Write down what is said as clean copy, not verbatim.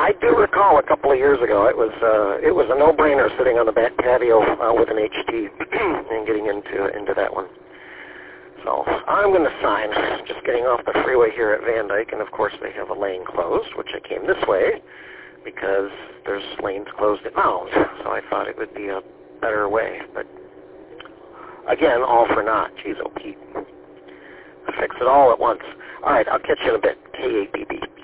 I do recall a couple of years ago, it was a no-brainer sitting on the back patio with an HT and getting into that one. So I'm going to sign. Just getting off the freeway here at Van Dyke, and of course they have a lane closed, which I came this way because there's lanes closed at Mound. So I thought it would be a better way, but again, all for naught. Jeez, oh Pete. Fix it all at once. All right, I'll catch you in a bit. KAPB.